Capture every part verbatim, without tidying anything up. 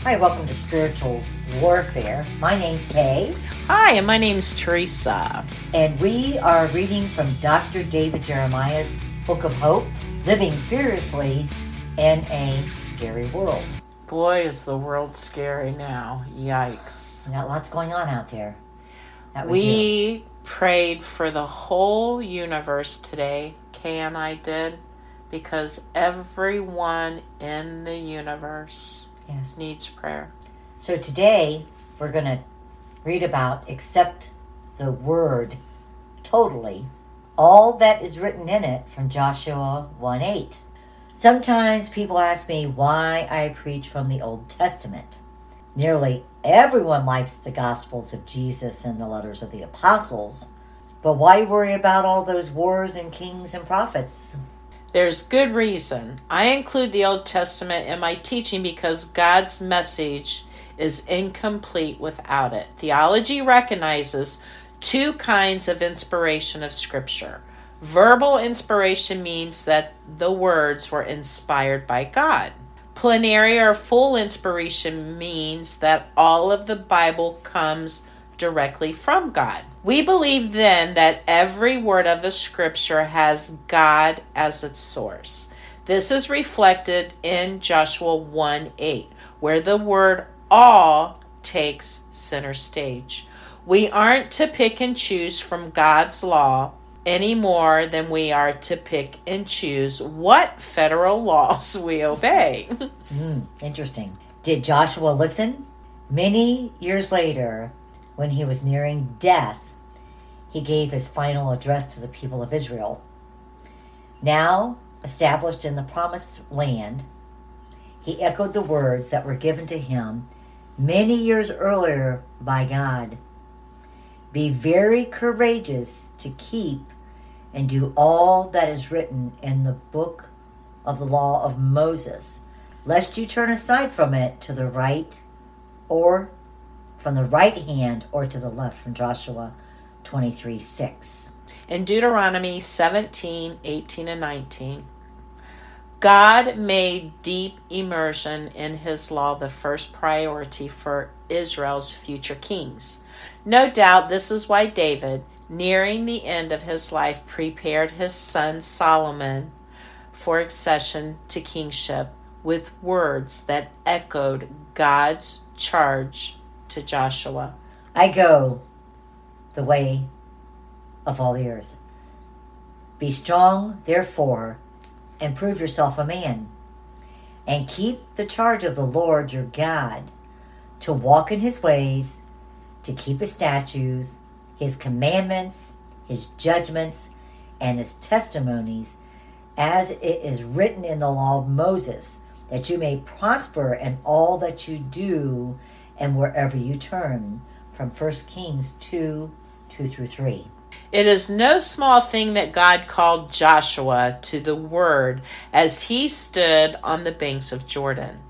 Hi, welcome to Spiritual Warfare. My name's Kay. Hi, and my name's Teresa. And we are reading from Doctor David Jeremiah's Book of Hope, Living Fearlessly in a Scary World. Boy, is the world scary now. Yikes. We got lots going on out there. That we we do. prayed for the whole universe today, Kay and I did, because everyone in the universe Yes. needs prayer. So today we're going to read about accept the word totally, all that is written in it from Joshua one eight. Sometimes people ask me why I preach from the Old Testament. Nearly everyone likes the Gospels of Jesus and the letters of the apostles, but why worry about all those wars and kings and prophets? There's good reason. I include the Old Testament in my teaching because God's message is incomplete without it. Theology recognizes two kinds of inspiration of Scripture. Verbal inspiration means that the words were inspired by God. Plenary or full inspiration means that all of the Bible comes directly from God. We believe then that every word of the Scripture has God as its source. This is reflected in Joshua one eight, where the word all takes center stage. We aren't to pick and choose from God's law any more than we are to pick and choose what federal laws we obey. mm, interesting. Did Joshua listen? Many years later, when he was nearing death, he gave his final address to the people of Israel. Now, established in the promised land, he echoed the words that were given to him many years earlier by God. Be very courageous to keep and do all that is written in the book of the law of Moses, lest you turn aside from it to the right or from the right hand or to the left, from Joshua twenty-three six. In Deuteronomy seventeen, eighteen, and nineteen, God made deep immersion in his law the first priority for Israel's future kings. No doubt this is why David, nearing the end of his life, prepared his son Solomon for accession to kingship with words that echoed God's charge to Joshua. I go the way of all the earth. Be strong, therefore, and prove yourself a man, and keep the charge of the Lord your God, to walk in his ways, to keep his statutes, his commandments, his judgments, and his testimonies, as it is written in the law of Moses, that you may prosper in all that you do and wherever you turn. From First Kings two, two through three. It is no small thing that God called Joshua to the word as he stood on the banks of Jordan.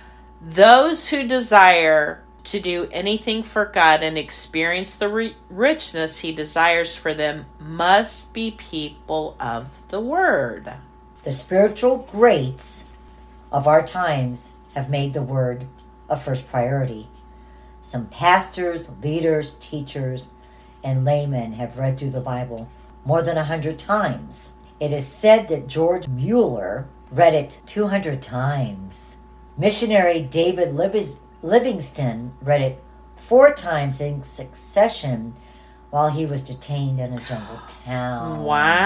Those who desire to do anything for God and experience the re- richness he desires for them must be people of the word. The spiritual greats of our times have made the word a first priority. Some pastors, leaders, teachers, and laymen have read through the Bible more than a hundred times. It is said that George Mueller read it two hundred times. Missionary David Livingstone read it four times in succession while he was detained in a jungle town.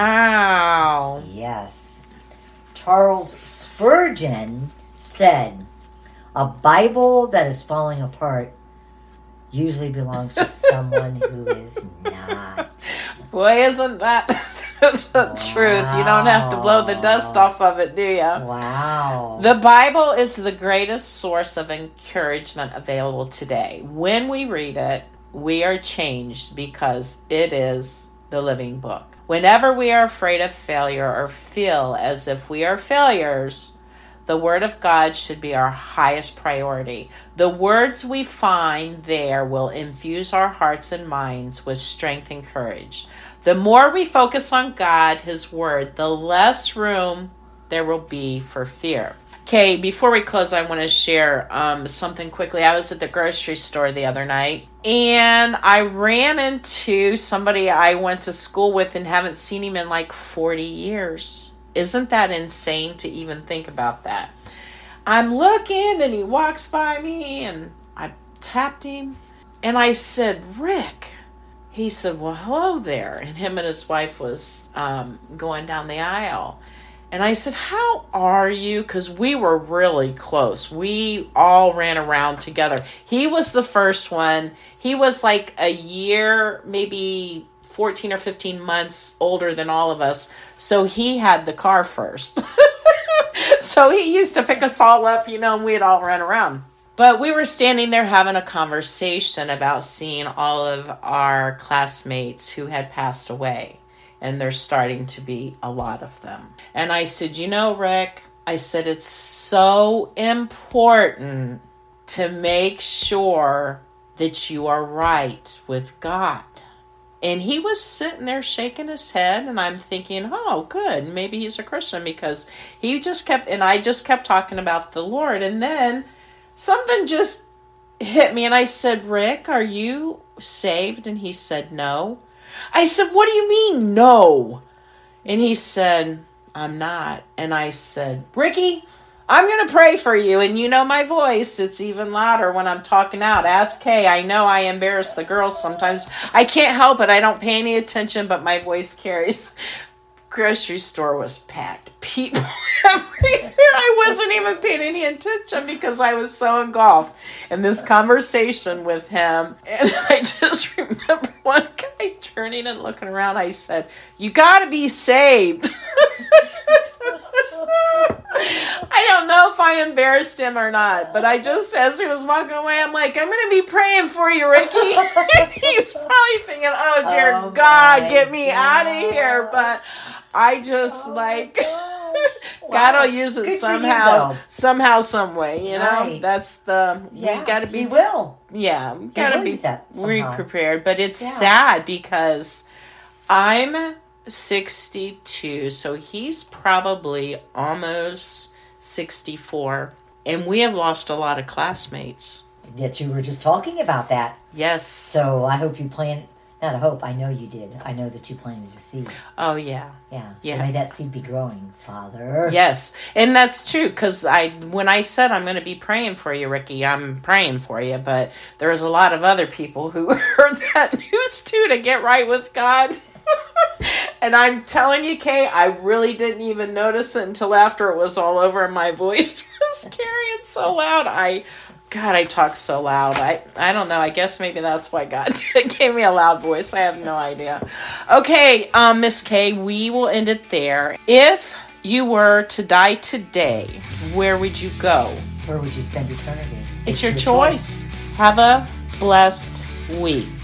Wow. Yes. Charles Spurgeon said, a Bible that is falling apart usually belongs to someone who is not. Boy, isn't that the wow. truth? You don't have to blow the dust off of it, do you? Wow. The Bible is the greatest source of encouragement available today. When we read it, we are changed because it is the living book. Whenever we are afraid of failure or feel as if we are failures, the Word of God should be our highest priority. The words we find there will infuse our hearts and minds with strength and courage. The more we focus on God, His Word, the less room there will be for fear. Okay, before we close, I want to share um, something quickly. I was at the grocery store the other night, and I ran into somebody I went to school with and haven't seen him in like forty years. Isn't that insane to even think about that? I'm looking, and he walks by me, and I tapped him, and I said, Rick. He said, well, hello there. And him and his wife was um, going down the aisle. And I said, how are you? Because we were really close. We all ran around together. He was the first one. He was like a year, maybe fourteen or fifteen months older than all of us. So he had the car first. So he used to pick us all up, you know, and we'd all run around. But we were standing there having a conversation about seeing all of our classmates who had passed away. And there's starting to be a lot of them. And I said, you know, Rick, I said, it's so important to make sure that you are right with God. And he was sitting there shaking his head, and I'm thinking, oh, good, maybe he's a Christian, because he just kept, and I just kept talking about the Lord. And then something just hit me, and I said, Rick, are you saved? And he said, no. I said, what do you mean, no? And he said, I'm not. And I said, Ricky, I'm going to pray for you. And you know my voice, it's even louder when I'm talking out. Ask Kay. I know I embarrass the girls sometimes. I can't help it. I don't pay any attention, but my voice carries. Grocery store was packed. People everywhere. I wasn't even paying any attention because I was so engulfed in this conversation with him. And I just remember one guy turning and looking around. I said, you got to be saved. I don't know if I embarrassed him or not, but I just, as he was walking away, I'm like, I'm going to be praying for you, Ricky. He was probably thinking, oh, dear oh God, get me gosh. out of here. But I just oh like, God will use it Good somehow, you, somehow, some way, you know, right. That's the, yeah, we got to be, he will. Yeah, we got to be pre-prepared, but it's yeah. sad because I'm sixty-two, so he's probably almost sixty-four, and we have lost a lot of classmates. Yet you were just talking about that. Yes. So I hope you plan, not I hope, I know you did. I know that you planted a seed. Oh, yeah. Yeah. So yeah. may that seed be growing, Father. Yes. And that's true, because I, when I said I'm going to be praying for you, Ricky, I'm praying for you, but there's a lot of other people who heard that news too to get right with God. And I'm telling you, Kay, I really didn't even notice it until after it was all over and my voice was carrying so loud. I, God, I talk so loud. I, I don't know. I guess maybe that's why God gave me a loud voice. I have no idea. Okay, um, Miss Kay, we will end it there. If you were to die today, where would you go? Where would you spend eternity? It's, it's your, your choice. choice. Have a blessed week.